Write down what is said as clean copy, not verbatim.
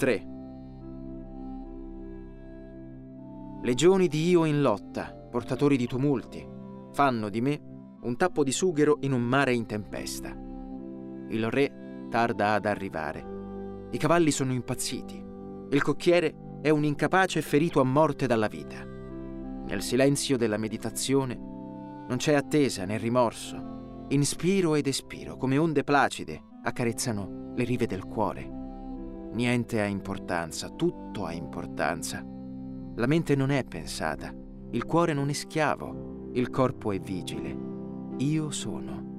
3. Legioni di Io in lotta, portatori di tumulti, fanno di me un tappo di sughero in un mare in tempesta. Il re tarda ad arrivare. I cavalli sono impazziti. Il cocchiere è un incapace ferito a morte dalla vita. Nel silenzio della meditazione non c'è attesa né rimorso. Inspiro ed espiro, come onde placide, accarezzano le rive del cuore. Niente ha importanza, tutto ha importanza. La mente non è pensata, il cuore non è schiavo, il corpo è vigile. Io sono.